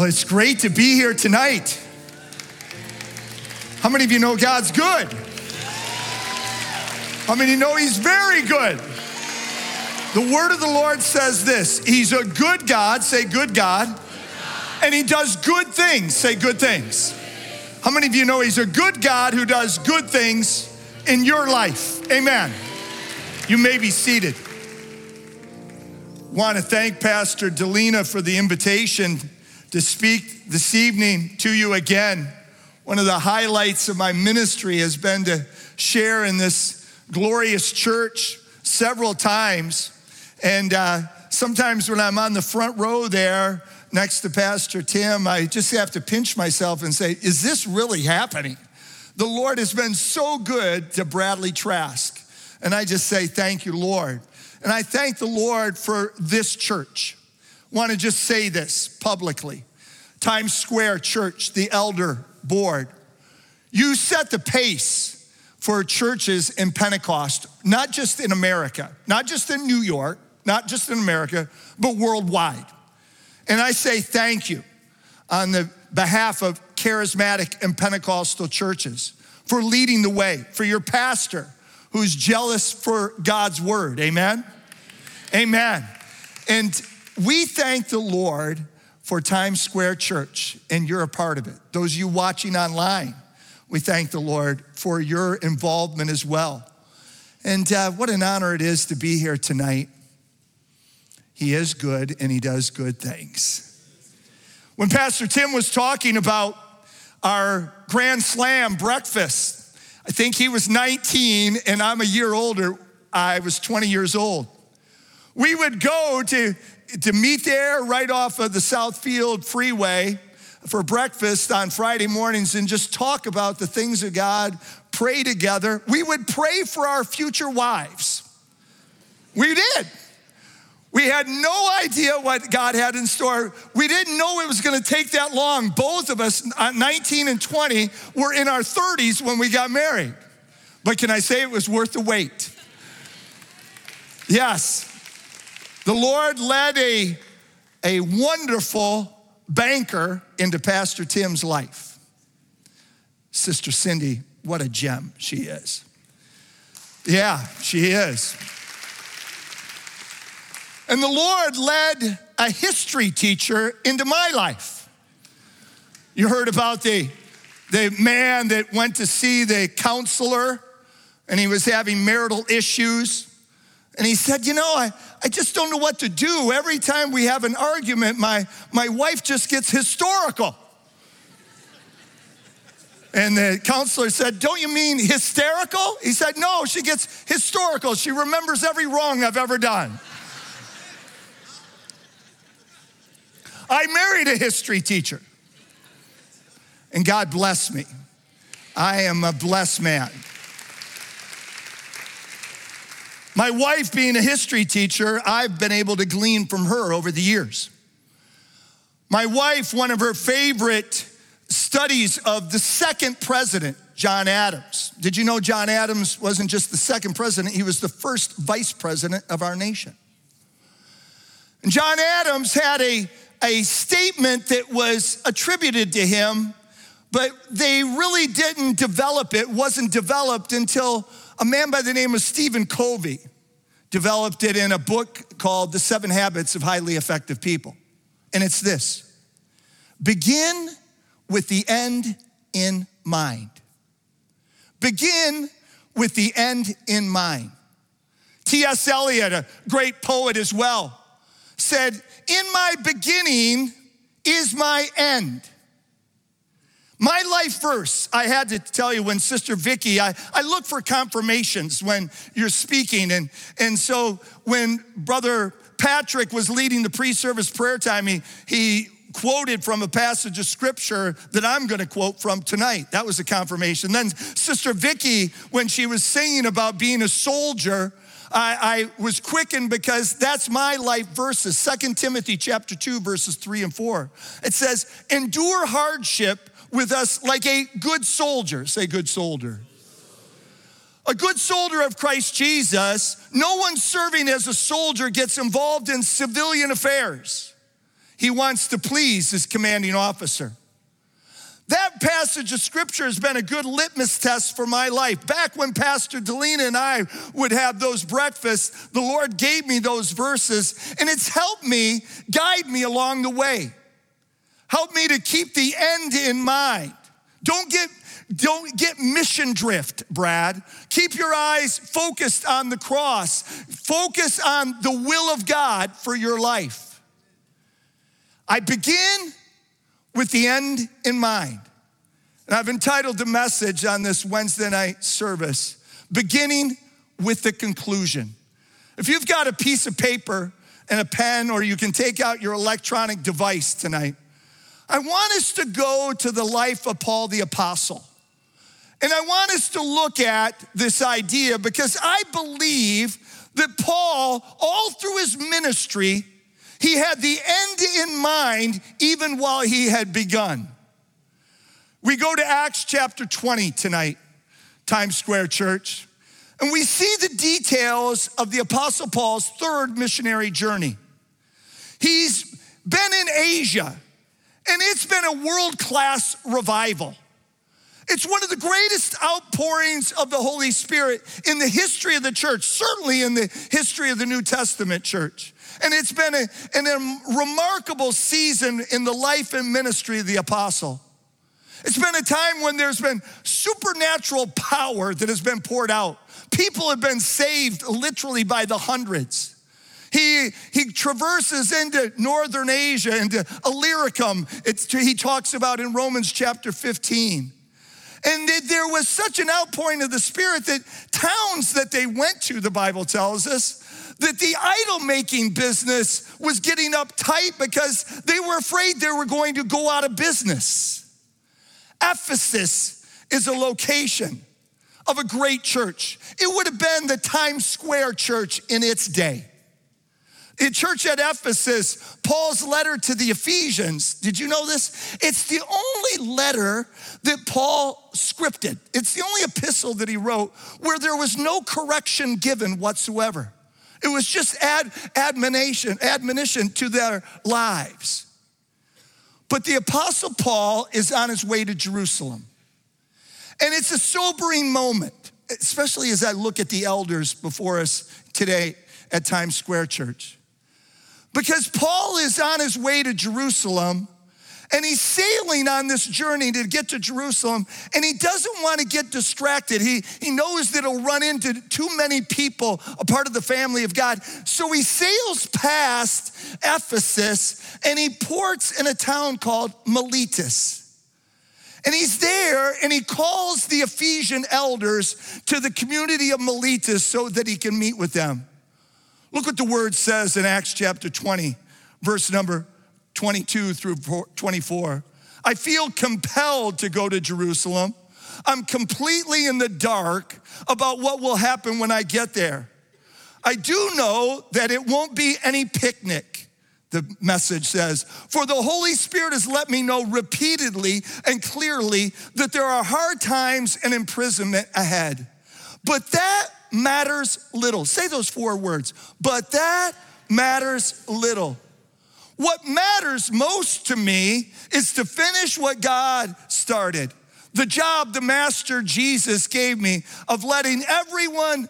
Well, it's great to be here tonight. How many of you know God's good? How many know He's very good? The word of the Lord says this: He's a good God, say good God, and He does good things, say good things. How many of you know He's a good God who does good things in your life? Amen. You may be seated. Want to thank Pastor Delina for the invitation to speak this evening to you again. One of the highlights of my ministry has been to share in this glorious church several times. And sometimes when I'm on the front row there next to Pastor Tim, I just have to pinch myself and say, is this really happening? The Lord has been so good to Bradley Trask. And I just say, thank you, Lord. And I thank the Lord for this church. I want to just say this publicly. Times Square Church, the elder board, you set the pace for churches in Pentecost, not just in America, not just in New York, not just in America, but worldwide. And I say thank you on the behalf of charismatic and Pentecostal churches for leading the way, for your pastor who's jealous for God's word, amen? Amen. And we thank the Lord for Times Square Church, and you're a part of it. Those of you watching online, we thank the Lord for your involvement as well. And what an honor it is to be here tonight. He is good and He does good things. When Pastor Tim was talking about our Grand Slam breakfast, I think he was 19 and I'm a year older. I was 20 years old. We would go to meet there right off of the Southfield Freeway for breakfast on Friday mornings and just talk about the things of God, pray together. We would pray for our future wives. We did. We had no idea what God had in store. We didn't know it was going to take that long. Both of us, 19 and 20, were in our 30s when we got married. But can I say it was worth the wait? Yes. The Lord led a wonderful banker into Pastor Tim's life. Sister Cindy, what a gem she is. Yeah, she is. And the Lord led a history teacher into my life. You heard about the man that went to see the counselor and he was having marital issues. And he said, I just don't know what to do. Every time we have an argument, my wife just gets historical. And the counselor said, don't you mean hysterical? He said, no, she gets historical. She remembers every wrong I've ever done. I married a history teacher. And God bless me. I am a blessed man. My wife being a history teacher, I've been able to glean from her over the years. My wife, one of her favorite studies of the second president, John Adams. Did you know John Adams wasn't just the second president, he was the first vice president of our nation. And John Adams had a statement that was attributed to him, but they really didn't develop it, wasn't developed until a man by the name of Stephen Covey developed it in a book called The 7 Habits of Highly Effective People. And it's this: begin with the end in mind. Begin with the end in mind. T.S. Eliot, a great poet as well, said, in my beginning is my end. My life verse, I had to tell you when Sister Vicky, I look for confirmations when you're speaking. And so when Brother Patrick was leading the pre-service prayer time, he quoted from a passage of scripture that I'm gonna quote from tonight. That was a confirmation. Then Sister Vicky, when she was singing about being a soldier, I was quickened because that's my life verses. 2 Timothy chapter 2, verses 3 and 4. It says, endure hardship with us like a good soldier. Say good soldier. A good soldier of Christ Jesus. No one serving as a soldier gets involved in civilian affairs. He wants to please his commanding officer. That passage of scripture has been a good litmus test for my life. Back when Pastor Delina and I would have those breakfasts, the Lord gave me those verses, and it's helped me, guide me along the way. Help me to keep the end in mind. Don't get mission drift, Brad. Keep your eyes focused on the cross. Focus on the will of God for your life. I begin with the end in mind. And I've entitled the message on this Wednesday night service, Beginning with the Conclusion. If you've got a piece of paper and a pen, or you can take out your electronic device tonight, I want us to go to the life of Paul the Apostle. And I want us to look at this idea because I believe that Paul, all through his ministry, he had the end in mind even while he had begun. We go to Acts chapter 20 tonight, Times Square Church, and we see the details of the Apostle Paul's third missionary journey. He's been in Asia, and it's been a world-class revival. It's one of the greatest outpourings of the Holy Spirit in the history of the church, certainly in the history of the New Testament church. And it's been a remarkable season in the life and ministry of the apostle. It's been a time when there's been supernatural power that has been poured out. People have been saved literally by the hundreds. He traverses into Northern Asia, into Illyricum. He talks about in Romans chapter 15. And there was such an outpouring of the Spirit that towns that they went to, the Bible tells us, that the idol-making business was getting uptight because they were afraid they were going to go out of business. Ephesus is a location of a great church. It would have been the Times Square church in its day. The church at Ephesus, Paul's letter to the Ephesians, did you know this? It's the only letter that Paul scripted. It's the only epistle that he wrote where there was no correction given whatsoever. It was just admonition to their lives. But the Apostle Paul is on his way to Jerusalem. And it's a sobering moment, especially as I look at the elders before us today at Times Square Church. Because Paul is on his way to Jerusalem, and he's sailing on this journey to get to Jerusalem, and he doesn't want to get distracted. He knows that he'll run into too many people, a part of the family of God. So he sails past Ephesus, and he ports in a town called Miletus. And he's there, and he calls the Ephesian elders to the community of Miletus so that he can meet with them. Look what the word says in Acts chapter 20, verse number 22 through 24. I feel compelled to go to Jerusalem. I'm completely in the dark about what will happen when I get there. I do know that it won't be any picnic, the message says, for the Holy Spirit has let me know repeatedly and clearly that there are hard times and imprisonment ahead. But that matters little. Say those 4 words. But that matters little. What matters most to me is to finish what God started. The job the Master Jesus gave me of letting everyone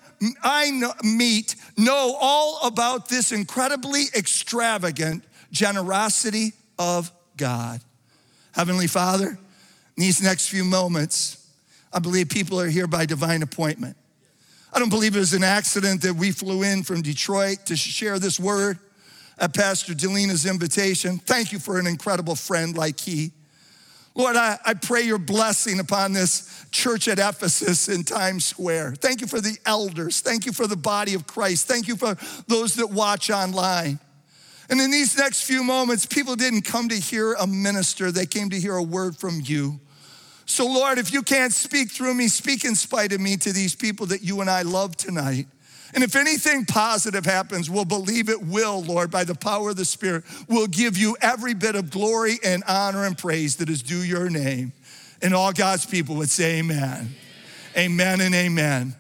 I meet know all about this incredibly extravagant generosity of God. Heavenly Father, in these next few moments, I believe people are here by divine appointment. I don't believe it was an accident that we flew in from Detroit to share this word at Pastor Delina's invitation. Thank you for an incredible friend like he. Lord, I pray your blessing upon this church at Ephesus in Times Square. Thank you for the elders. Thank you for the body of Christ. Thank you for those that watch online. And in these next few moments, people didn't come to hear a minister. They came to hear a word from you. So Lord, if you can't speak through me, speak in spite of me to these people that you and I love tonight. And if anything positive happens, we'll believe it will, Lord, by the power of the Spirit. We'll give you every bit of glory and honor and praise that is due your name. And all God's people would say amen. Amen and amen.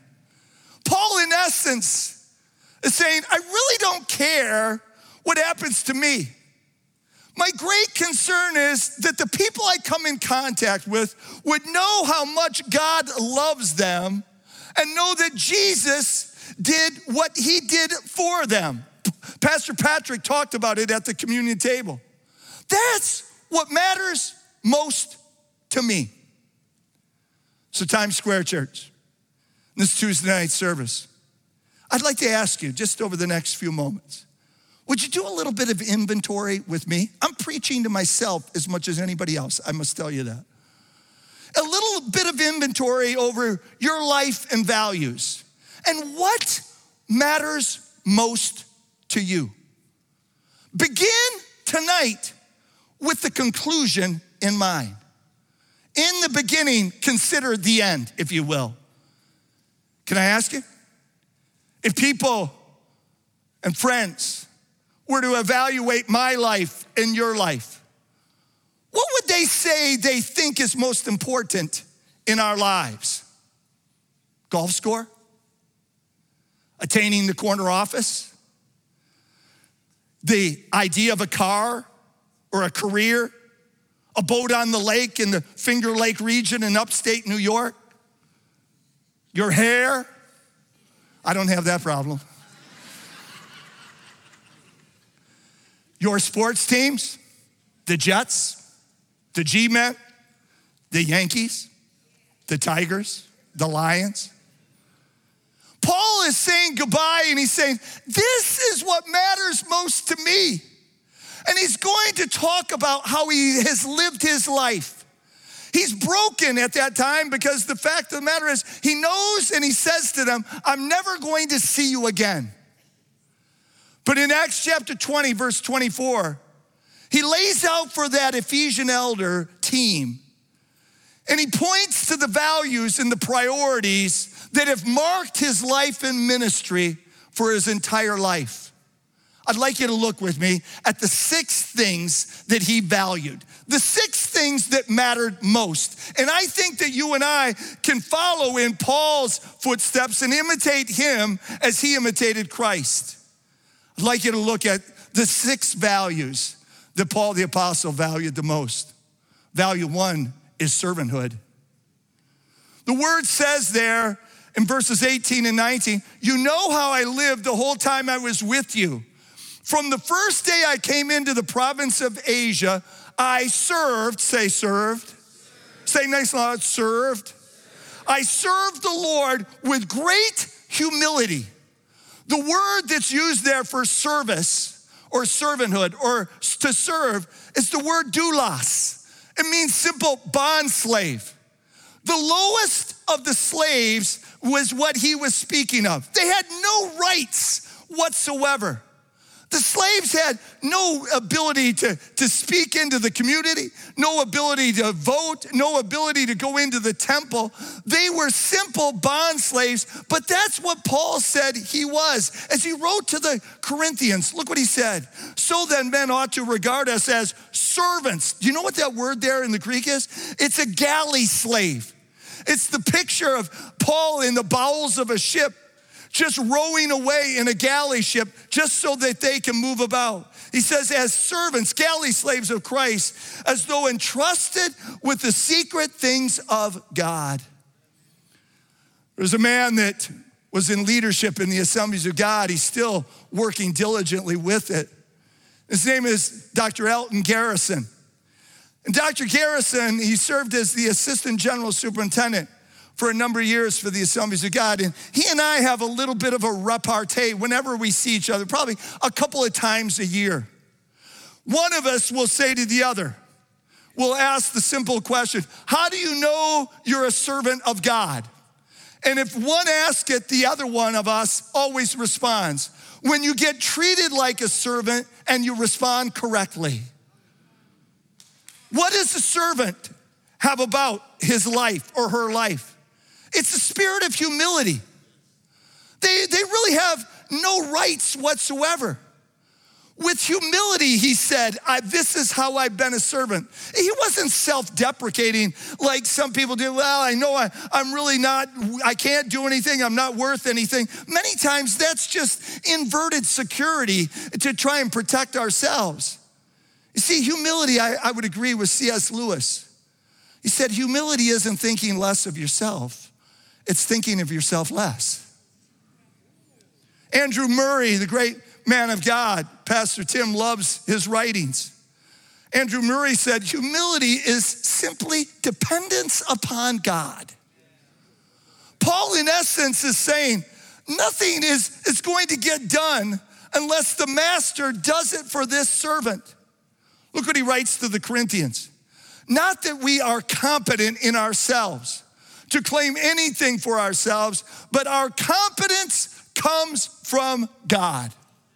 Paul, in essence, is saying, I really don't care what happens to me. My great concern is that the people I come in contact with would know how much God loves them and know that Jesus did what he did for them. Pastor Patrick talked about it at the communion table. That's what matters most to me. So Times Square Church, this Tuesday night service, I'd like to ask you just over the next few moments, would you do a little bit of inventory with me? I'm preaching to myself as much as anybody else, I must tell you that. A little bit of inventory over your life and values and what matters most to you. Begin tonight with the conclusion in mind. In the beginning, consider the end, if you will. Can I ask you? If people and friends were to evaluate my life and your life, what would they say they think is most important in our lives? Golf score? Attaining the corner office? The idea of a car or a career? A boat on the lake in the Finger Lake region in upstate New York? Your hair? I don't have that problem. Your sports teams? The Jets? The G-Men? The Yankees? The Tigers? The Lions? Paul is saying goodbye and he's saying, this is what matters most to me. And he's going to talk about how he has lived his life. He's broken at that time because the fact of the matter is he knows and he says to them, I'm never going to see you again. But in Acts chapter 20, verse 24, he lays out for that Ephesian elder team and he points to the values and the priorities that have marked his life and ministry for his entire life. I'd like you to look with me at the 6 things that he valued, the 6 things that mattered most. And I think that you and I can follow in Paul's footsteps and imitate him as he imitated Christ. I'd like you to look at the 6 values that Paul the Apostle valued the most. Value 1 is servanthood. The word says there in verses 18 and 19, you know how I lived the whole time I was with you. From the first day I came into the province of Asia, I served, say served. Say nice loud, served. I served the Lord with great humility. The word that's used there for service or servanthood or to serve is the word doulos. It means simple bond slave. The lowest of the slaves was what he was speaking of. They had no rights whatsoever. The slaves had no ability to speak into the community, no ability to vote, no ability to go into the temple. They were simple bond slaves, but that's what Paul said he was. As he wrote to the Corinthians, look what he said. So then men ought to regard us as servants. Do you know what that word there in the Greek is? It's a galley slave. It's the picture of Paul in the bowels of a ship, just rowing away in a galley ship just so that they can move about. He says, as servants, galley slaves of Christ, as though entrusted with the secret things of God. There's a man that was in leadership in the Assemblies of God. He's still working diligently with it. His name is Dr. Elton Garrison. And Dr. Garrison, he served as the Assistant General Superintendent for a number of years for the Assemblies of God. And he and I have a little bit of a repartee whenever we see each other, probably a couple of times a year. One of us will say to the other, we'll ask the simple question, how do you know you're a servant of God? And if one asks it, the other one of us always responds, when you get treated like a servant and you respond correctly. What does a servant have about his life or her life? It's the spirit of humility. They really have no rights whatsoever. With humility, he said, this is how I've been a servant. He wasn't self-deprecating like some people do. Well, I know I'm really not, I can't do anything, I'm not worth anything. Many times that's just inverted security to try and protect ourselves. You see, humility, I would agree with C.S. Lewis. He said, humility isn't thinking less of yourself, it's thinking of yourself less. Andrew Murray, the great man of God, Pastor Tim loves his writings. Andrew Murray said, humility is simply dependence upon God. Paul, in essence, is saying, nothing is going to get done unless the master does it for this servant. Look what he writes to the Corinthians. Not that we are competent in ourselves to claim anything for ourselves, but our competence comes from God.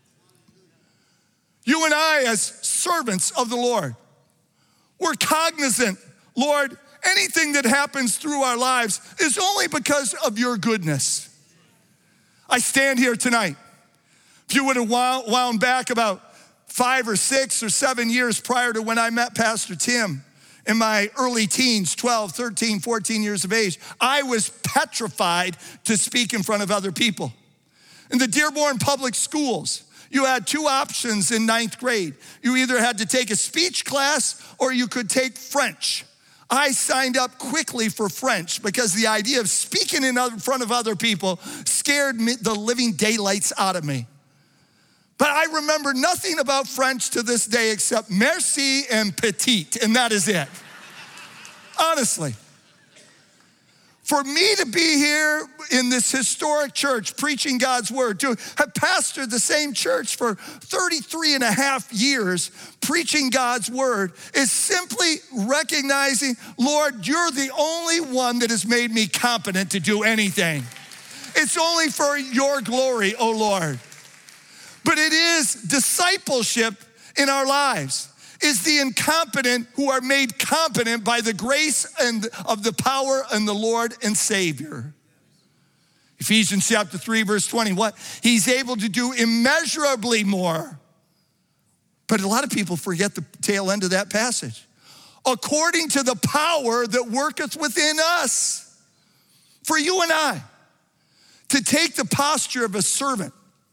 You and I, as servants of the Lord, we're cognizant, Lord, anything that happens through our lives is only because of your goodness. I stand here tonight. If you would have wound back about 5 or 6 or 7 years prior to when I met Pastor Tim in my early teens, 12, 13, 14 years of age, I was petrified to speak in front of other people. In the Dearborn Public Schools, you had 2 options in 9th grade. You either had to take a speech class or you could take French. I signed up quickly for French because the idea of speaking in front of other people scared the living daylights out of me. But I remember nothing about French to this day except merci and petite, and that is it. Honestly. For me to be here in this historic church preaching God's word, to have pastored the same church for 33 and a half years preaching God's word, is simply recognizing, Lord, you're the only one that has made me competent to do anything. It's only for your glory, oh Lord. But it is discipleship in our lives. Is the incompetent who are made competent by the grace and of the power and the Lord and Savior. Ephesians chapter 3, verse 20, what? He's able to do immeasurably more. But a lot of people forget the tail end of that passage. According to the power that worketh within us. For you and I, to take the posture of a servant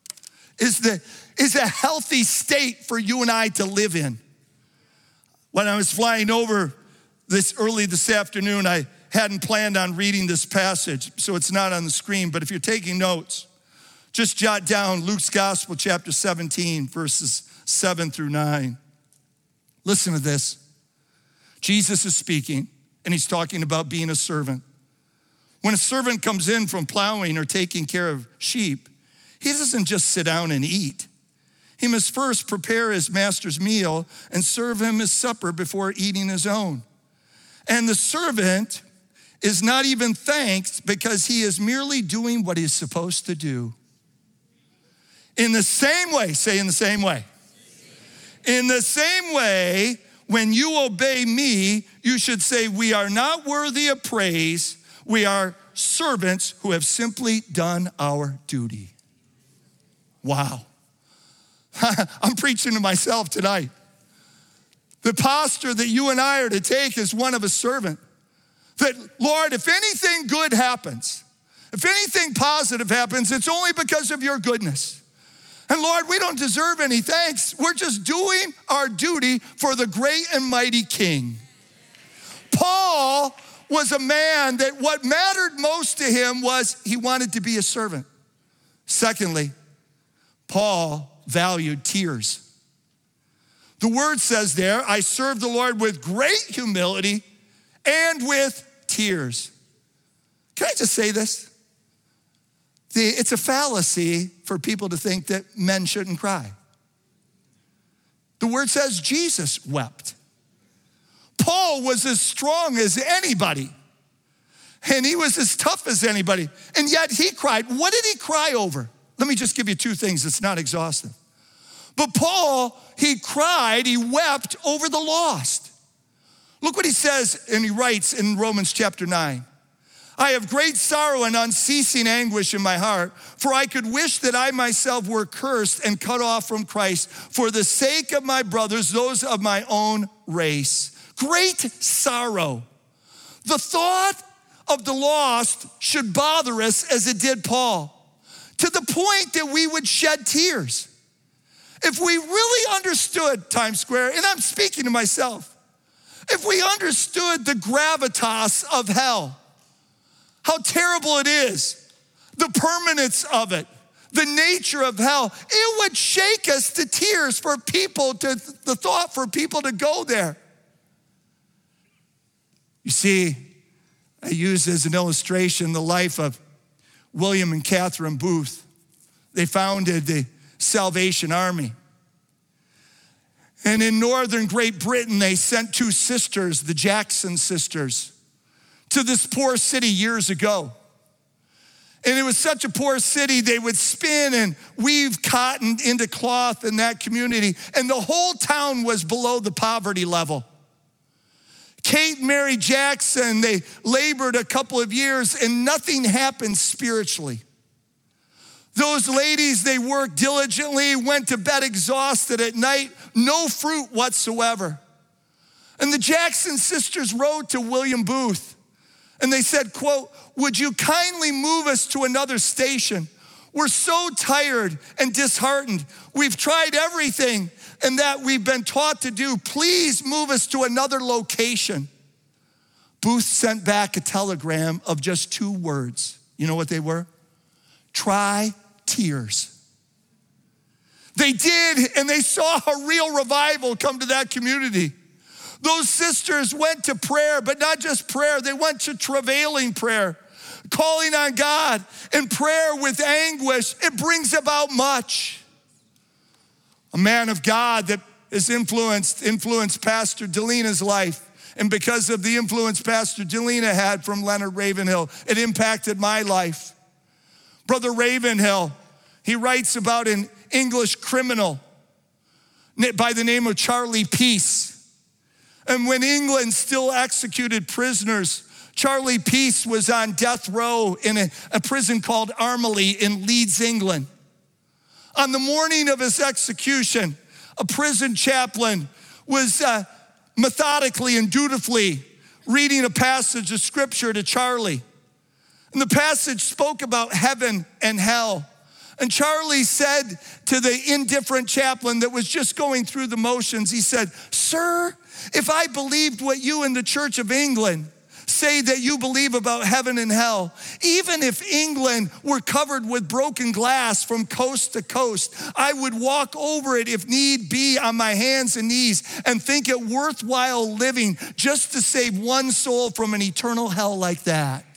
is a healthy state for you and I to live in. When I was flying over early this afternoon, I hadn't planned on reading this passage, so it's not on the screen, but if you're taking notes, just jot down Luke's Gospel, chapter 17, verses 7 through 9. Listen to this. Jesus is speaking, and he's talking about being a servant. When a servant comes in from plowing or taking care of sheep, he doesn't just sit down and eat. He must first prepare his master's meal and serve him his supper before eating his own. And the servant is not even thanked because he is merely doing what he's supposed to do. In the same way, say in the same way. In the same way, when you obey me, you should say, we are not worthy of praise. We are servants who have simply done our duty. Wow. I'm preaching to myself tonight. The posture that you and I are to take is one of a servant. That, Lord, if anything good happens, if anything positive happens, it's only because of your goodness. And Lord, we don't deserve any thanks. We're just doing our duty for the great and mighty King. Paul was a man that what mattered most to him was he wanted to be a servant. Secondly, Paul valued tears. The word says there, I serve the Lord with great humility and with tears. Can I just say this? It's a fallacy for people to think that men shouldn't cry. The word says Jesus wept. Paul was as strong as anybody, and he was as tough as anybody, and yet he cried. What did he cry over? Let me just give you 2 things. It's not exhaustive. But Paul, he cried, he wept over the lost. Look what he says, and he writes in Romans chapter 9. I have great sorrow and unceasing anguish in my heart, for I could wish that I myself were cursed and cut off from Christ for the sake of my brothers, those of my own race. Great sorrow. The thought of the lost should bother us as it did Paul, to the point that we would shed tears. If we really understood Times Square, and I'm speaking to myself, if we understood the gravitas of hell, how terrible it is, the permanence of it, the nature of hell, it would shake us to tears for people, the thought for people to go there. You see, I use as an illustration the life of William and Catherine Booth. They founded the Salvation Army. And in northern Great Britain, they sent two sisters, the Jackson sisters, to this poor city years ago. And it was such a poor city, they would spin and weave cotton into cloth in that community, and the whole town was below the poverty level. Kate and Mary Jackson, they labored a couple of years and nothing happened spiritually. Those ladies, they worked diligently, went to bed exhausted at night, no fruit whatsoever. And the Jackson sisters wrote to William Booth and they said, quote, "Would you kindly move us to another station? We're so tired and disheartened. We've tried everything and that we've been taught to do. Please move us to another location." Booth sent back a telegram of just 2 words. You know what they were? Try tears. They did, and they saw a real revival come to that community. Those sisters went to prayer, but not just prayer, they went to travailing prayer, calling on God, and prayer with anguish. It brings about much. A man of God that has influenced Pastor Delina's life. And because of the influence Pastor Delina had from Leonard Ravenhill, it impacted my life. Brother Ravenhill, he writes about an English criminal by the name of Charlie Peace. And when England still executed prisoners, Charlie Peace was on death row in a prison called Armley in Leeds, England. On the morning of his execution, a prison chaplain was methodically and dutifully reading a passage of scripture to Charlie. And the passage spoke about heaven and hell. And Charlie said to the indifferent chaplain that was just going through the motions, he said, "Sir, if I believed what you in the Church of England say that you believe about heaven and hell, even if England were covered with broken glass from coast to coast, I would walk over it if need be on my hands and knees and think it worthwhile living just to save one soul from an eternal hell like that."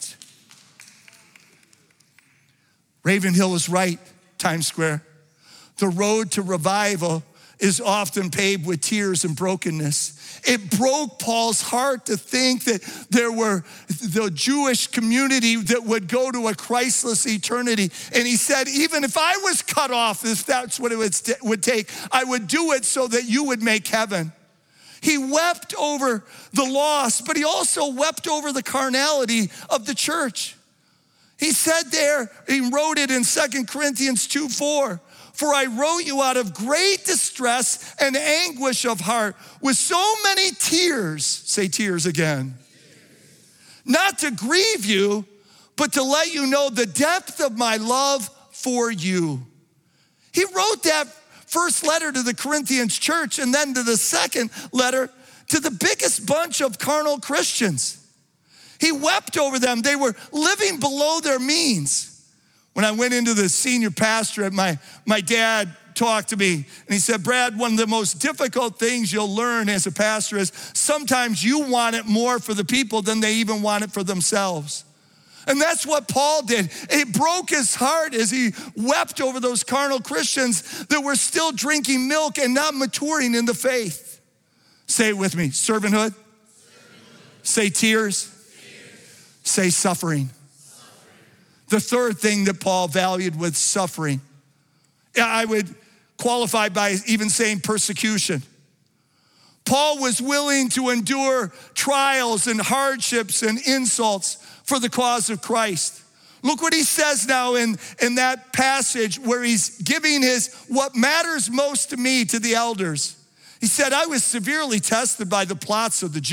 Ravenhill is right, Times Square. The road to revival is often paved with tears and brokenness. It broke Paul's heart to think that there were the Jewish community that would go to a Christless eternity. And he said, even if I was cut off, if that's what it would take, I would do it so that you would make heaven. He wept over the loss, but he also wept over the carnality of the church. He said there, he wrote it in 2 Corinthians 2:4, "For I wrote you out of great distress and anguish of heart with so many tears," say tears again, "not to grieve you, but to let you know the depth of my love for you." He wrote that first letter to the Corinthians church and then to the second letter to the biggest bunch of carnal Christians. He wept over them. They were living below their means. When I went into the senior pastorate, my dad talked to me and he said, "Brad, one of the most difficult things you'll learn as a pastor is sometimes you want it more for the people than they even want it for themselves." And that's what Paul did. It broke his heart as he wept over those carnal Christians that were still drinking milk and not maturing in the faith. Say it with me, servanthood. Say tears. Say suffering. The third thing that Paul valued was suffering. I would qualify by even saying persecution. Paul was willing to endure trials and hardships and insults for the cause of Christ. Look what he says now in that passage where he's giving his what matters most to me to the elders. He said, "I was severely tested by the plots of the Jew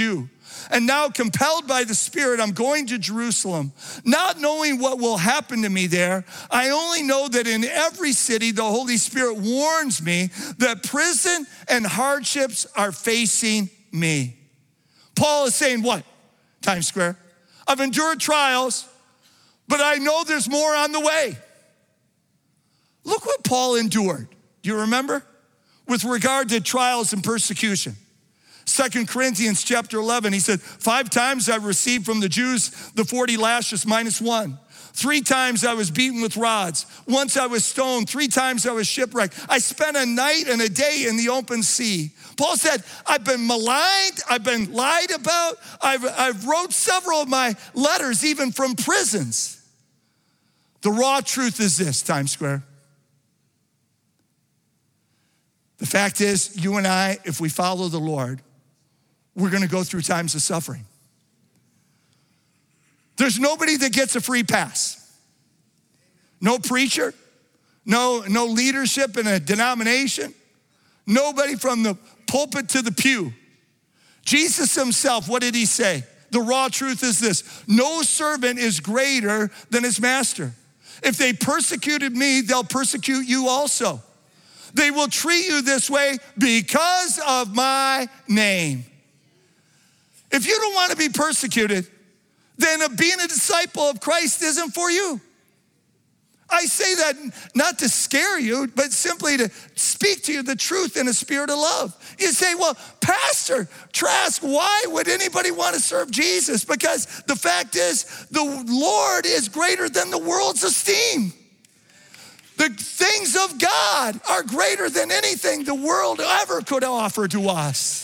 And now, compelled by the Spirit, I'm going to Jerusalem, not knowing what will happen to me there. I only know that in every city, the Holy Spirit warns me that prison and hardships are facing me. Paul is saying what? Times Square. I've endured trials, but I know there's more on the way. Look what Paul endured. Do you remember? With regard to trials and persecution. 2 Corinthians chapter 11, he said, 5 times I received from the Jews the 40 lashes minus 1. 3 times I was beaten with rods. Once I was stoned. 3 times I was shipwrecked. I spent a night and a day in the open sea. Paul said, I've been maligned. I've been lied about. I've wrote several of my letters even from prisons. The raw truth is this, Times Square. The fact is, you and I, if we follow the Lord, we're gonna go through times of suffering. There's nobody that gets a free pass. No preacher, no leadership in a denomination, nobody from the pulpit to the pew. Jesus himself, what did he say? The raw truth is this: no servant is greater than his master. If they persecuted me, they'll persecute you also. They will treat you this way because of my name. If you don't want to be persecuted, then being a disciple of Christ isn't for you. I say that not to scare you, but simply to speak to you the truth in a spirit of love. You say, well, Pastor Trask, why would anybody want to serve Jesus? Because the fact is, the Lord is greater than the world's esteem. The things of God are greater than anything the world ever could offer to us.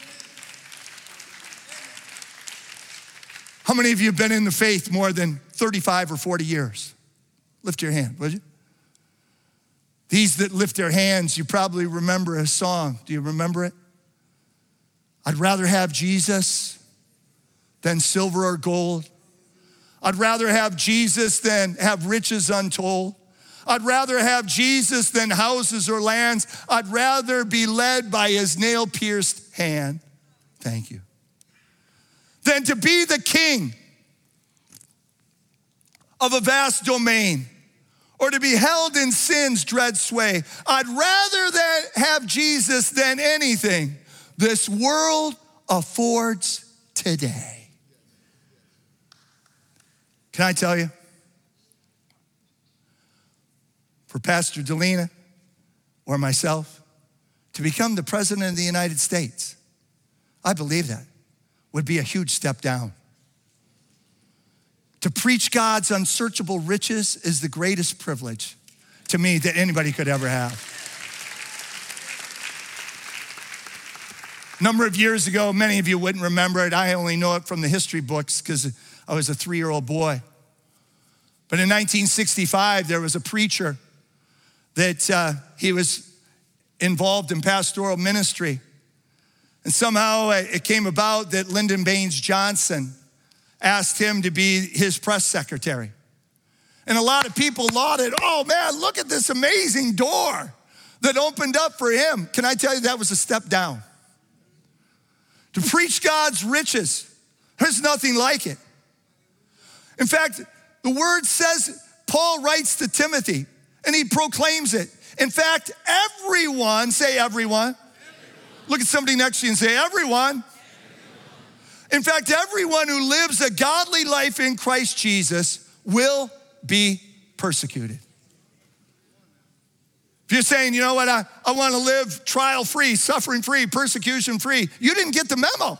How many of you have been in the faith more than 35 or 40 years? Lift your hand, would you? These that lift their hands, you probably remember a song. Do you remember it? I'd rather have Jesus than silver or gold. I'd rather have Jesus than have riches untold. I'd rather have Jesus than houses or lands. I'd rather be led by his nail-pierced hand. Thank you. Than to be the king of a vast domain, or to be held in sin's dread sway. I'd rather have Jesus than anything this world affords today. Can I tell you? For Pastor Delina or myself to become the President of the United States, I believe that would be a huge step down. To preach God's unsearchable riches is the greatest privilege to me that anybody could ever have. A number of years ago, many of you wouldn't remember it. I only know it from the history books because I was a 3-year-old boy. But in 1965, there was a preacher that he was involved in pastoral ministry. And somehow it came about that Lyndon Baines Johnson asked him to be his press secretary. And a lot of people lauded, oh man, look at this amazing door that opened up for him. Can I tell you, that was a step down. To preach God's riches, there's nothing like it. In fact, the word says, Paul writes to Timothy, and he proclaims it. In fact, everyone, say everyone. Look at somebody next to you and say, everyone. In fact, everyone who lives a godly life in Christ Jesus will be persecuted. If you're saying, you know what, I want to live trial-free, suffering-free, persecution-free, you didn't get the memo.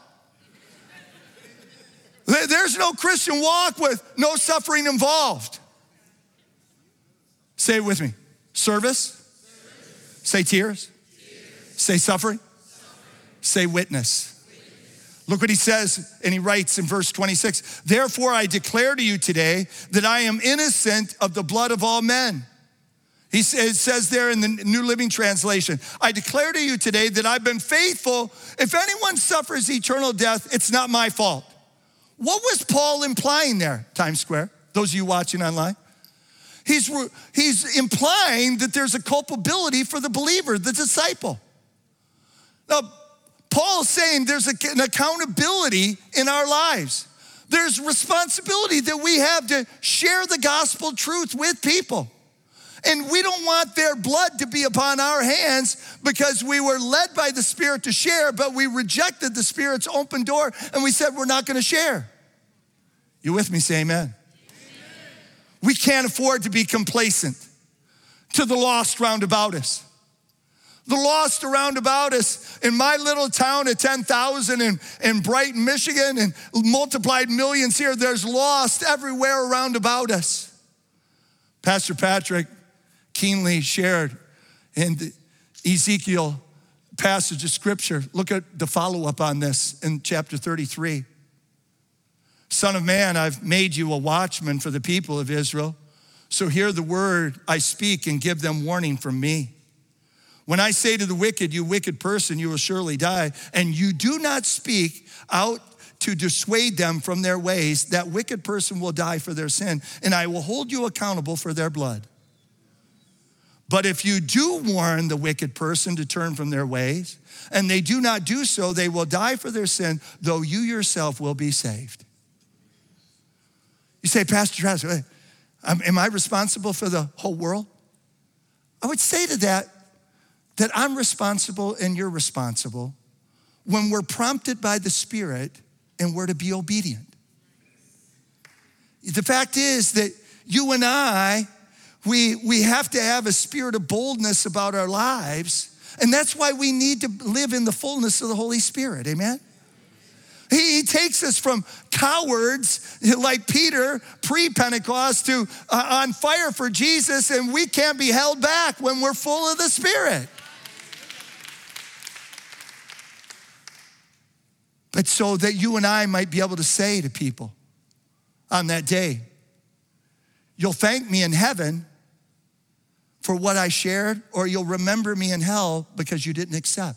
There's no Christian walk with no suffering involved. Say it with me. Service. Say tears. Say suffering. Say witness. Look what he says, and he writes in verse 26, therefore I declare to you today that I am innocent of the blood of all men. It says there in the New Living Translation, I declare to you today that I've been faithful. If anyone suffers eternal death, it's not my fault. What was Paul implying there, Times Square? Those of you watching online? He's implying that there's a culpability for the believer, the disciple. Now, Paul's saying there's an accountability in our lives. There's responsibility that we have to share the gospel truth with people. And we don't want their blood to be upon our hands because we were led by the Spirit to share, but we rejected the Spirit's open door and we said we're not gonna share. You with me? Say amen. We can't afford to be complacent to the lost round about us. The lost around about us in my little town of 10,000 in Brighton, Michigan, and multiplied millions here, there's lost everywhere around about us. Pastor Patrick keenly shared in the Ezekiel passage of scripture. Look at the follow-up on this in chapter 33. Son of man, I've made you a watchman for the people of Israel. So hear the word I speak and give them warning from me. When I say to the wicked, you wicked person, you will surely die, and you do not speak out to dissuade them from their ways, that wicked person will die for their sin, and I will hold you accountable for their blood. But if you do warn the wicked person to turn from their ways, and they do not do so, they will die for their sin, though you yourself will be saved. You say, Pastor Travis, am I responsible for the whole world? I would say to that I'm responsible and you're responsible when we're prompted by the Spirit and we're to be obedient. The fact is that you and I, we have to have a spirit of boldness about our lives, and that's why we need to live in the fullness of the Holy Spirit, amen? He takes us from cowards like Peter pre-Pentecost to on fire for Jesus, and we can't be held back when we're full of the Spirit. But so that you and I might be able to say to people on that day, you'll thank me in heaven for what I shared, or you'll remember me in hell because you didn't accept.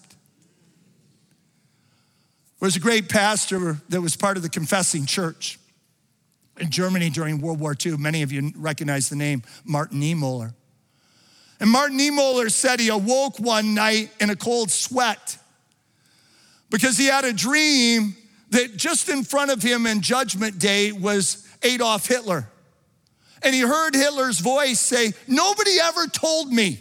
There was a great pastor that was part of the Confessing Church in Germany during World War II. Many of you recognize the name Martin Niemöller. And Martin Niemöller said he awoke one night in a cold sweat because he had a dream that just in front of him in Judgment Day was Adolf Hitler. And he heard Hitler's voice say, "Nobody ever told me."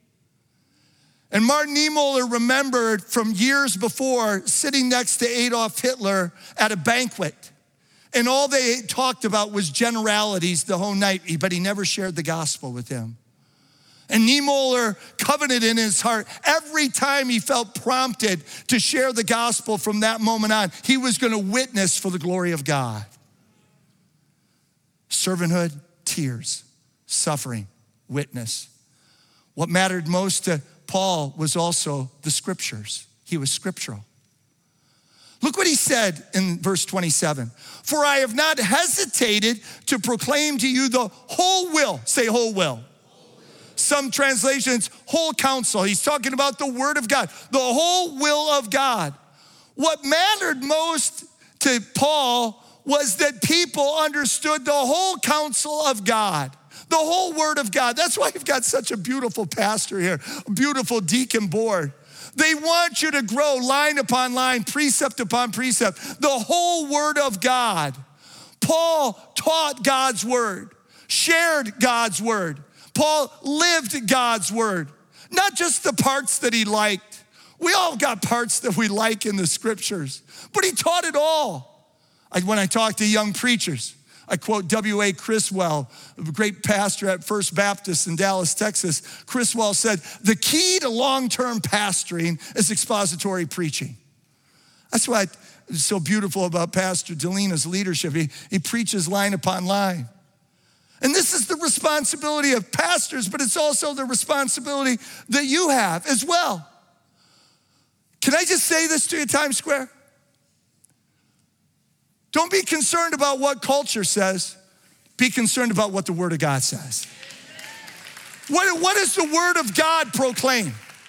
And Martin Niemöller remembered from years before sitting next to Adolf Hitler at a banquet. And all they talked about was generalities the whole night, but he never shared the gospel with him. And Niemöller covenanted in his heart, every time he felt prompted to share the gospel from that moment on, he was gonna witness for the glory of God. Servanthood, tears, suffering, witness. What mattered most to Paul was also the scriptures. He was scriptural. Look what he said in verse 27. For I have not hesitated to proclaim to you the whole will. Say whole will. Some translations, whole counsel. He's talking about the word of God, the whole will of God. What mattered most to Paul was that people understood the whole counsel of God, the whole word of God. That's why you've got such a beautiful pastor here, a beautiful deacon board. They want you to grow line upon line, precept upon precept, the whole word of God. Paul taught God's word, shared God's word. Paul lived God's word, not just the parts that he liked. We all got parts that we like in the scriptures, but he taught it all. When I talk to young preachers, I quote W.A. Criswell, a great pastor at First Baptist in Dallas, Texas. Criswell said, the key to long-term pastoring is expository preaching. That's why it's so beautiful about Pastor Delina's leadership. He preaches line upon line. And this is the responsibility of pastors, but it's also the responsibility that you have as well. Can I just say this to you, Times Square? Don't be concerned about what culture says. Be concerned about what the Word of God says. What does the Word of God proclaim?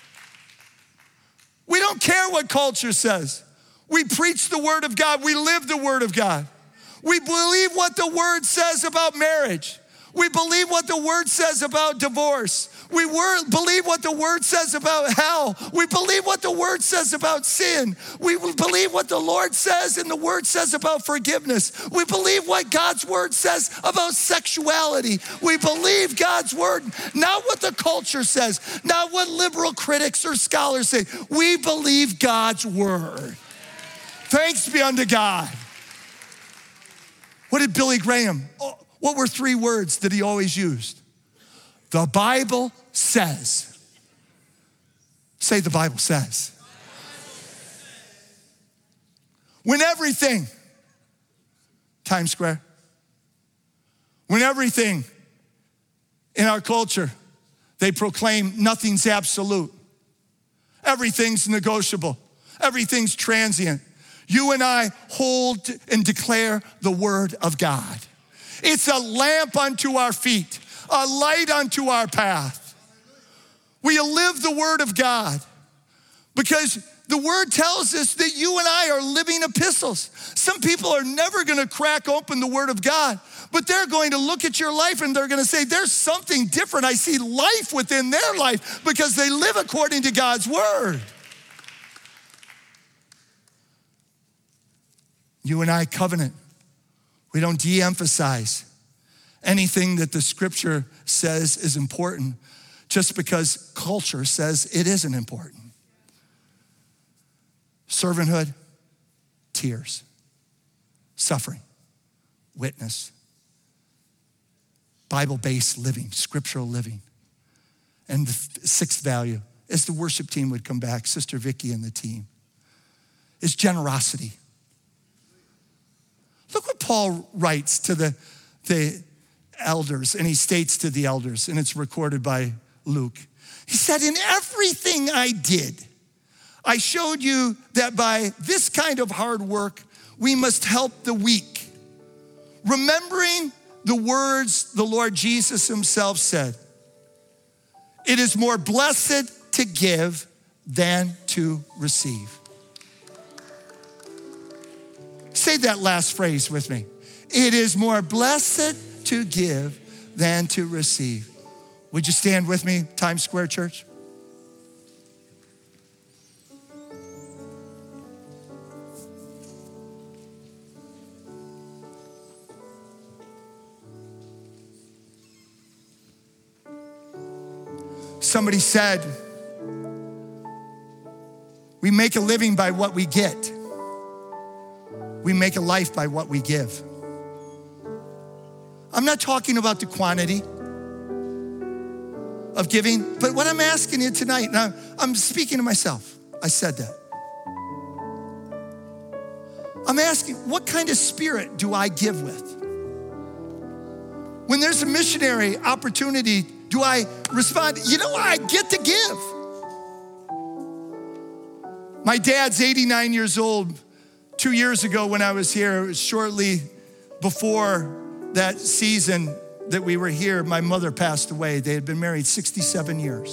We don't care what culture says. We preach the Word of God. We live the Word of God. We believe what the Word says about marriage. We believe what the word says about divorce. We believe what the word says about hell. We believe what the word says about sin. We believe what the Lord says and the word says about forgiveness. We believe what God's word says about sexuality. We believe God's word, not what the culture says, not what liberal critics or scholars say. We believe God's word. Thanks be unto God. What did Billy Graham, what were 3 words that he always used? The Bible says. Say the Bible says. When everything, Times Square, when everything in our culture, they proclaim nothing's absolute. Everything's negotiable. Everything's transient. You and I hold and declare the word of God. It's a lamp unto our feet, a light unto our path. We live the word of God because the word tells us that you and I are living epistles. Some people are never gonna crack open the word of God, but they're going to look at your life and they're gonna say, there's something different. I see life within their life because they live according to God's word. You and I covenant. We don't de-emphasize anything that the scripture says is important just because culture says it isn't important. Servanthood, tears, suffering, witness, Bible-based living, scriptural living. And the 6th value, as the worship team would come back, Sister Vicky and the team, is generosity. Look what Paul writes to the elders, and he states to the elders, and it's recorded by Luke. He said, in everything I did, I showed you that by this kind of hard work, we must help the weak. Remembering the words the Lord Jesus himself said, it is more blessed to give than to receive. Say that last phrase with me. It is more blessed to give than to receive. Would you stand with me, Times Square Church? Somebody said, we make a living by what we get. We make a life by what we give. I'm not talking about the quantity of giving, but what I'm asking you tonight, and I'm speaking to myself, I said that. I'm asking, what kind of spirit do I give with? When there's a missionary opportunity, do I respond, you know what, I get to give. My dad's 89 years old. 2 years ago when I was here, shortly before that season that we were here, my mother passed away. They had been married 67 years.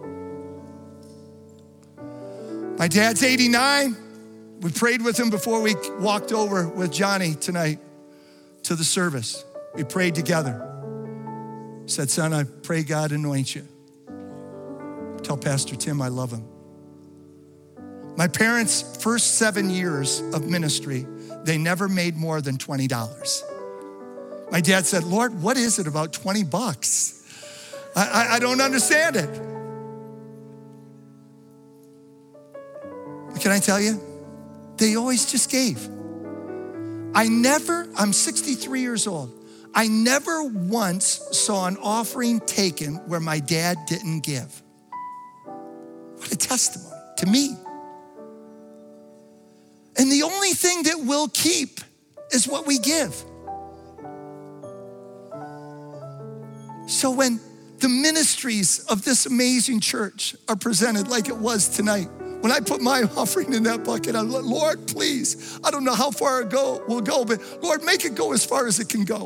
My dad's 89. We prayed with him before we walked over with Johnny tonight to the service. We prayed together. Said, son, I pray God anoint you. Tell Pastor Tim I love him. My parents' first 7 years of ministry, they never made more than $20. My dad said, Lord, what is it about 20 bucks? I don't understand it. But can I tell you? They always just gave. I'm 63 years old. I never once saw an offering taken where my dad didn't give. What a testimony to me. And the only thing that we'll keep is what we give. So when the ministries of this amazing church are presented like it was tonight, when I put my offering in that bucket, I'm like, Lord, please, I don't know how far it will go, but Lord, make it go as far as it can go.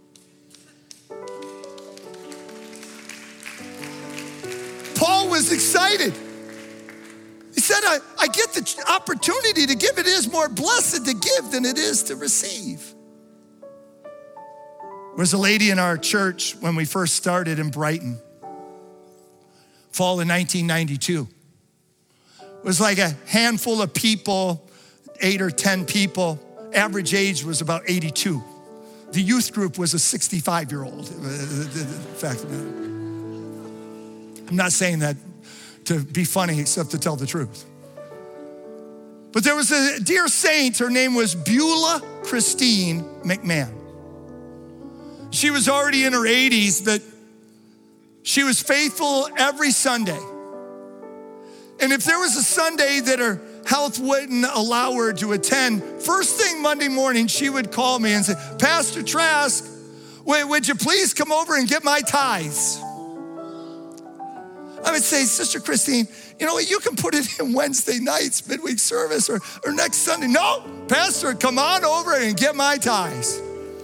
Paul was excited. He said, I get the opportunity to give. It is more blessed to give than it is to receive. There was a lady in our church when we first started in Brighton, fall of 1992. It was like a handful of people, 8 or 10 people. Average age was about 82. The youth group was a 65-year-old. Fact of the matter. I'm not saying that to be funny, except to tell the truth. But there was a dear saint, her name was Beulah Christine McMahon. She was already in her 80s, but she was faithful every Sunday. And if there was a Sunday that her health wouldn't allow her to attend, first thing Monday morning, she would call me and say, Pastor Trask, would you please come over and get my tithes? I would say, Sister Christine, you know what, you can put it in Wednesday nights, midweek service, or next Sunday. No, Pastor, come on over and get my tithes.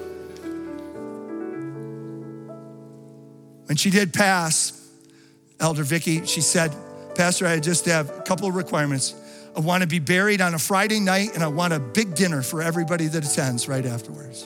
When she did pass, Elder Vicky, she said, Pastor, I just have a couple of requirements. I want to be buried on a Friday night, and I want a big dinner for everybody that attends right afterwards.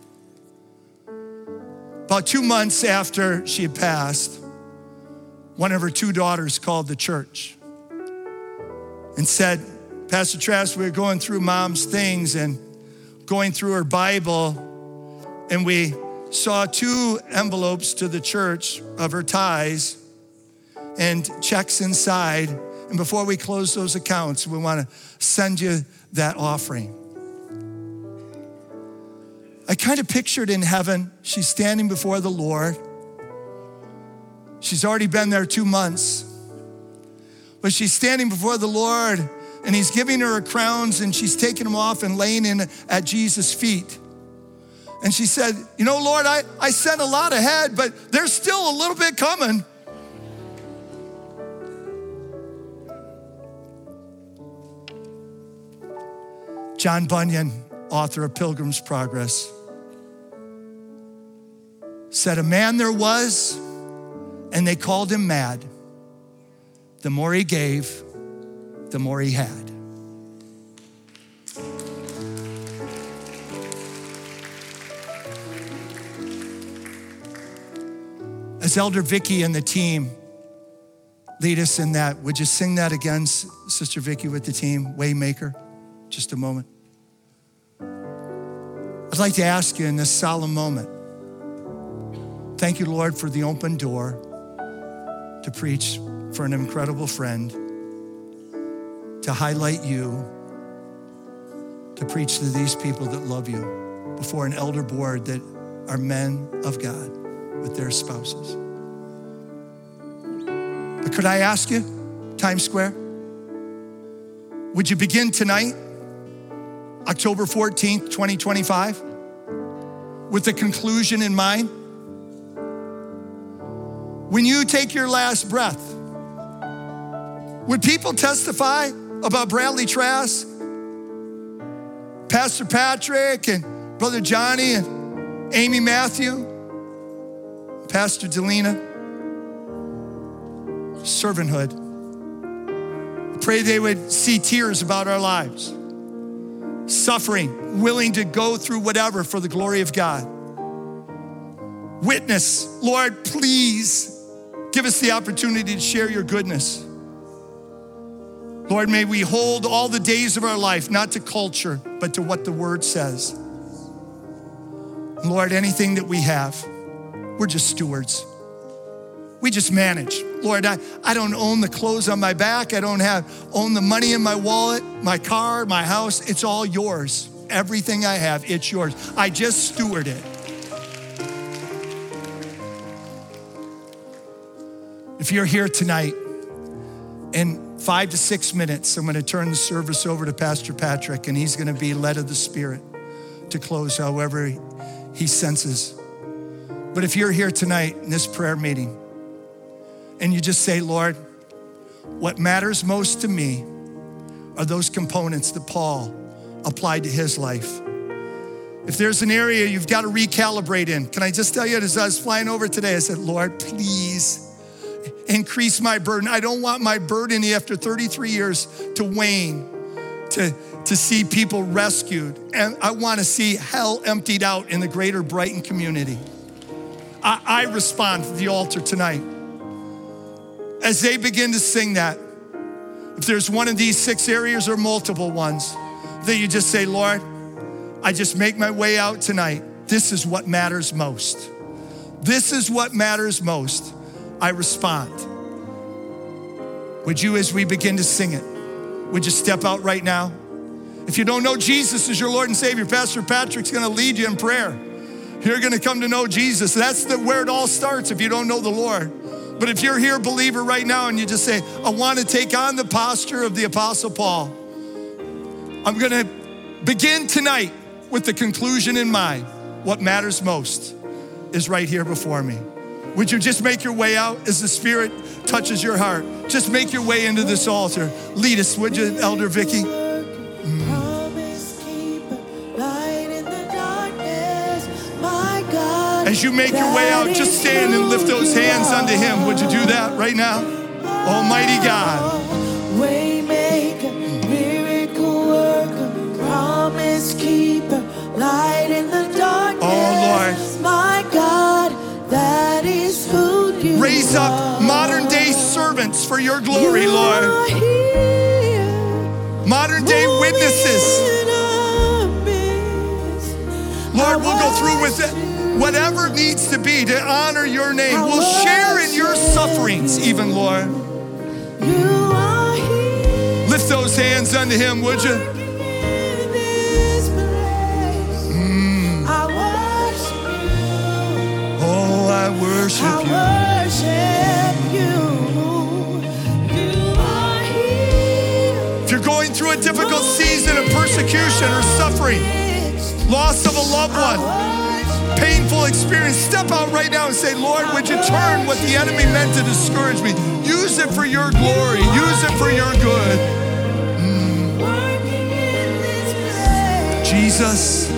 About 2 months after she had passed, one of her 2 daughters called the church and said, Pastor Trask, we were going through Mom's things and going through her Bible, and we saw 2 envelopes to the church of her tithes and checks inside. And before we close those accounts, we want to send you that offering. I kind of pictured in heaven, she's standing before the Lord. She's already been there 2 months. But she's standing before the Lord, and he's giving her crowns, and she's taking them off and laying in at Jesus' feet. And she said, you know, Lord, I sent a lot ahead, but there's still a little bit coming. John Bunyan, author of Pilgrim's Progress, said, a man there was, and they called him mad. The more he gave, the more he had. As Elder Vicky and the team lead us in that, would you sing that again, Sister Vicky, with the team, Waymaker? Just a moment. I'd like to ask you in this solemn moment, thank you, Lord, for the open door to preach for an incredible friend, to highlight you, to preach to these people that love you before an elder board that are men of God with their spouses. But could I ask you, Times Square, would you begin tonight, October 14th, 2025, with the conclusion in mind? When you take your last breath, would people testify about Bradley Trask, Pastor Patrick, and Brother Johnny, and Amy Matthew, Pastor Delina? Servanthood. I pray they would see tears about our lives. Suffering, willing to go through whatever for the glory of God. Witness, Lord, please give us the opportunity to share your goodness. Lord, may we hold all the days of our life, not to culture, but to what the word says. Lord, anything that we have, we're just stewards. We just manage. Lord, I don't own the clothes on my back. I don't own the money in my wallet, my car, my house. It's all yours. Everything I have, it's yours. I just steward it. If you're here tonight, in 5 to 6 minutes, I'm gonna turn the service over to Pastor Patrick, and he's gonna be led of the Spirit to close however he senses. But if you're here tonight in this prayer meeting, and you just say, Lord, what matters most to me are those components that Paul applied to his life. If there's an area you've got to recalibrate in, can I just tell you, as I was flying over today, I said, Lord, please increase my burden. I don't want my burden after 33 years to wane, to to see people rescued. And I want to see hell emptied out in the greater Brighton community. I respond to the altar tonight. As they begin to sing that, if there's one of these 6 areas or multiple ones, that you just say, Lord, I just make my way out tonight. This is what matters most. This is what matters most. I respond. Would you, as we begin to sing it, would you step out right now? If you don't know Jesus as your Lord and Savior, Pastor Patrick's gonna lead you in prayer. You're gonna come to know Jesus. That's where it all starts if you don't know the Lord. But if you're here, believer, right now, and you just say, I wanna take on the posture of the Apostle Paul, I'm gonna begin tonight with the conclusion in mind. What matters most is right here before me. Would you just make your way out as the Spirit touches your heart? Just make your way into this altar. Lead us, would you, Elder Vicky? As you make your way out, just stand and lift those hands unto Him. Would you do that right now? Almighty God. Waymaker, miracle worker, promise keeper, light in the darkness. Oh, Lord. My God, that is who you are. Raise up modern day servants for your glory, Lord. Modern day witnesses. Lord, we'll go through with it. Whatever it needs to be to honor your name. We'll share in your sufferings even, Lord. Lift those hands unto Him, would you? Oh, I worship you. If you're going through a difficult season of persecution or suffering, loss of a loved one, painful experience, step out right now and say, Lord, would you turn what the enemy meant to discourage me? Use it for your glory. Use it for your good. Jesus.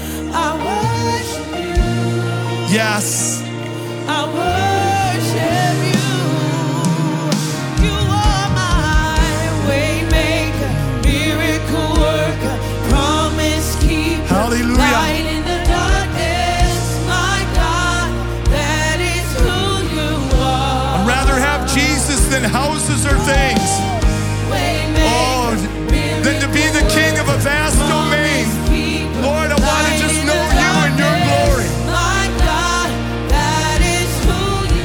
Yes. I worship you. You are my waymaker, miracle worker, promise keeper. Hallelujah. Light in the darkness, my God, that is who you are. I'd rather have Jesus than houses or things. Oh, than to be the king of a vast domain. Lord, I want to just know you and your glory. My God, that is who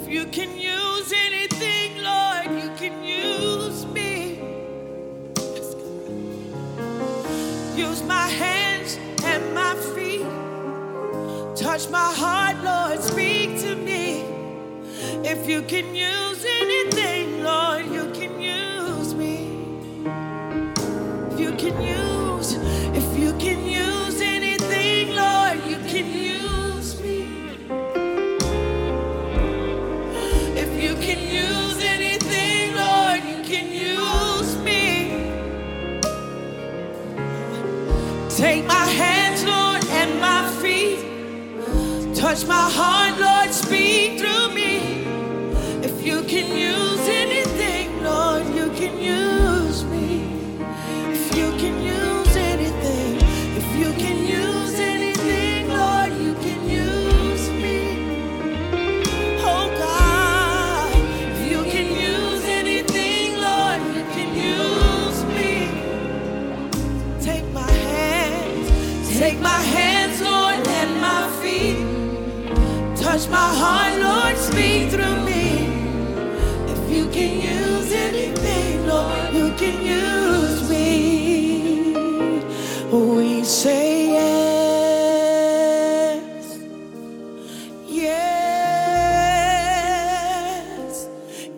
If you can use anything, Lord, you can use me. Use my hands and my feet. Touch my heart, Lord, speak to me. If you can use anything, Lord, you can use me. If you can use anything, Lord, you can use me. If you can use anything, Lord, you can use me. Take my hands, Lord, and my feet. Touch my heart, Lord, speak through me. If you can use anything, Lord, you can use me. If you can use anything, if you can use anything, Lord, you can use me. Oh God, if you can use anything, Lord, you can use me. Take my hands, Lord, and my feet. Touch my heart, Lord, speak through me. If you can use anything, Lord, you can use me. We say yes, yes,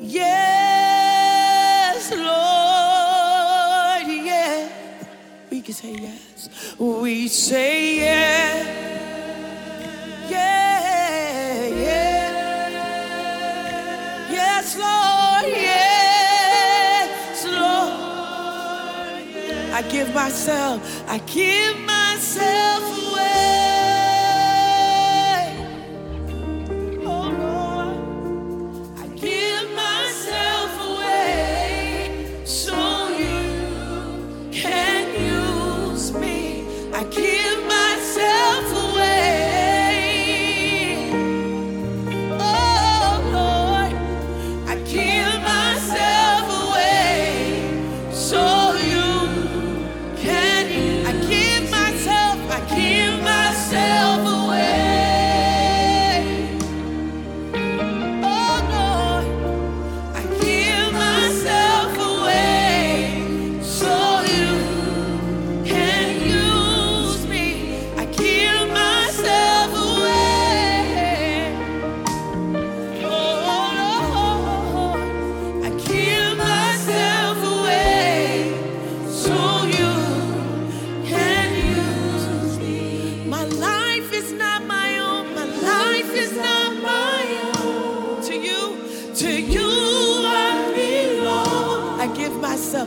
yes, Lord, yes. We can say yes. We say yes, yes. Yes, Lord, yes, Lord. I give myself away. Oh Lord, I give myself away so you can use me. I give myself away. Oh Lord, I give myself away so you can. I give myself away. Oh Lord, I give myself away so you can use me. I give myself away. Oh Lord, I give myself away so you can use me. My life is not my own. My life is not my own. To you I belong. I give myself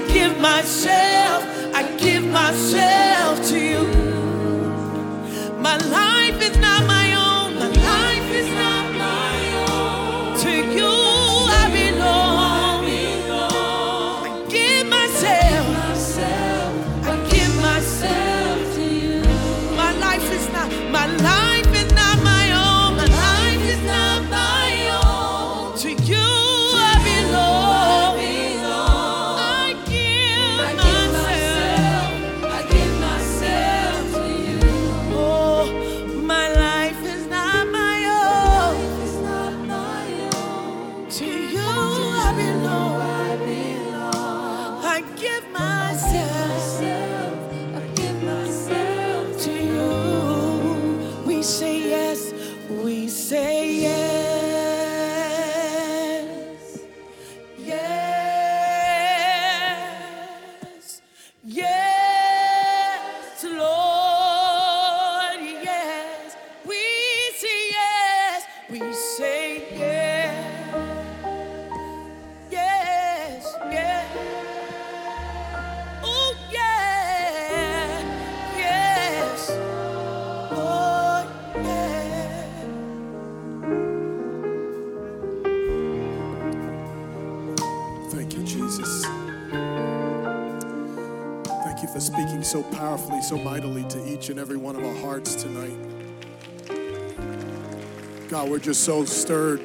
to you. My life is not my own. My life is not my own. To you I belong. I give myself to you. My life is not my own. My life is not my own. To you I belong. I give myself to you. Oh, my life is not my own. To you I belong. I give myself to you. We say yes. We say yes. Yes. Yes, Lord. Yes. We say yes. We say yes. Yes. Yes. Oh, yeah. Yes. Lord, yeah. Thank you, Jesus. Thank you for speaking so powerfully, so mightily to each and every one of our hearts tonight. God, we're just so stirred.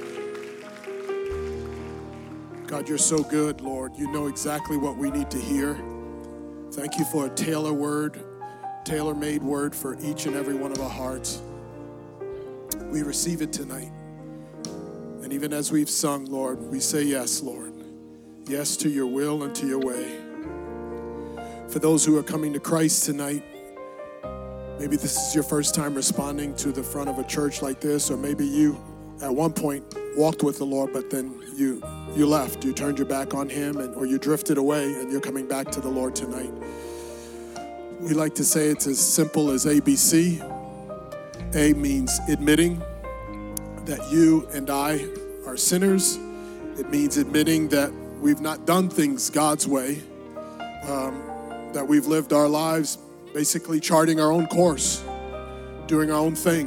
God, you're so good, Lord. You know exactly what we need to hear. Thank you for a tailor-made word for each and every one of our hearts. We receive it tonight. And even as we've sung, Lord, we say yes, Lord. Yes to your will and to your way. For those who are coming to Christ tonight, maybe this is your first time responding to the front of a church like this, or maybe you at one point walked with the Lord, but then you left, you turned your back on him, or you drifted away and you're coming back to the Lord tonight. We like to say it's as simple as ABC. A means admitting that you and I are sinners. It means admitting that we've not done things God's way, that we've lived our lives basically charting our own course, doing our own thing.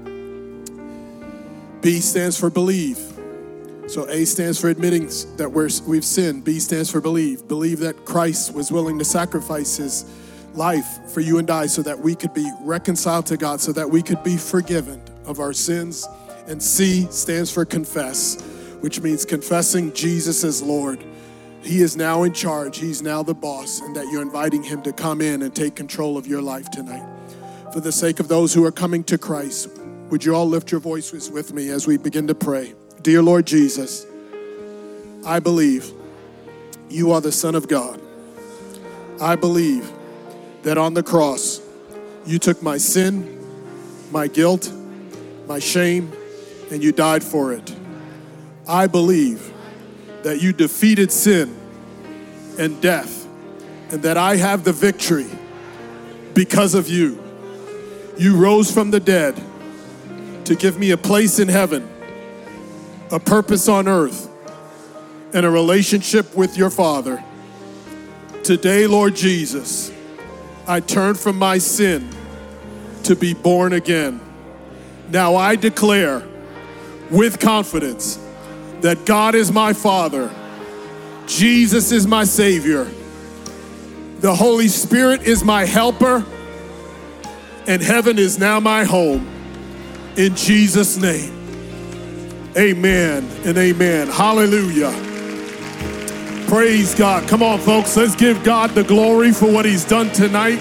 B stands for believe. So A stands for admitting that we've sinned. B stands for believe. Believe that Christ was willing to sacrifice his life for you and I so that we could be reconciled to God, so that we could be forgiven of our sins. And C stands for confess, which means confessing Jesus as Lord. He is now in charge. He's now the boss, and that you're inviting him to come in and take control of your life tonight. For the sake of those who are coming to Christ, would you all lift your voices with me as we begin to pray? Dear Lord Jesus, I believe you are the Son of God. I believe that on the cross, you took my sin, my guilt, my shame, and you died for it. I believe that you defeated sin and death, and that I have the victory because of you. You rose from the dead to give me a place in heaven, a purpose on earth, and a relationship with your Father. Today, Lord Jesus, I turn from my sin to be born again. Now I declare with confidence that God is my Father, Jesus is my Savior, the Holy Spirit is my helper, and heaven is now my home. In Jesus' name, amen and amen. Hallelujah. Praise God. Come on, folks, let's give God the glory for what he's done tonight.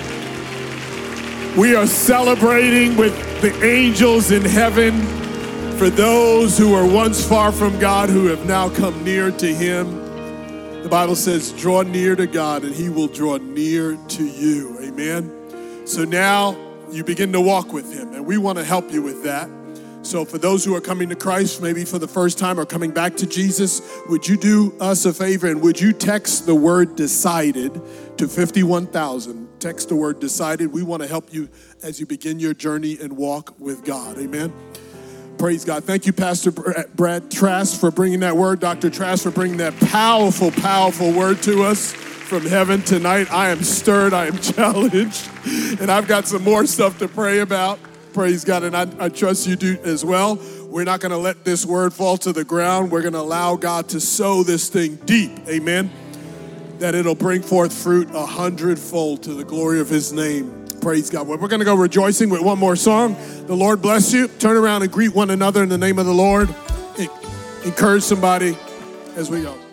We are celebrating with the angels in heaven for those who were once far from God, who have now come near to him. The Bible says, draw near to God and he will draw near to you. Amen. So now you begin to walk with him, and we want to help you with that. So for those who are coming to Christ, maybe for the first time, or coming back to Jesus, would you do us a favor and would you text the word decided to 51,000? Text the word decided. We want to help you as you begin your journey and walk with God. Amen. Praise God. Thank you, Pastor Brad Trask, for bringing that word. Dr. Trask, for bringing that powerful, powerful word to us from heaven tonight. I am stirred. I am challenged. And I've got some more stuff to pray about. Praise God. And I trust you do as well. We're not going to let this word fall to the ground. We're going to allow God to sow this thing deep. Amen. That it'll bring forth fruit 100-fold to the glory of his name. Praise God. Well, we're going to go rejoicing with one more song. The Lord bless you. Turn around and greet one another in the name of the Lord. Encourage somebody as we go.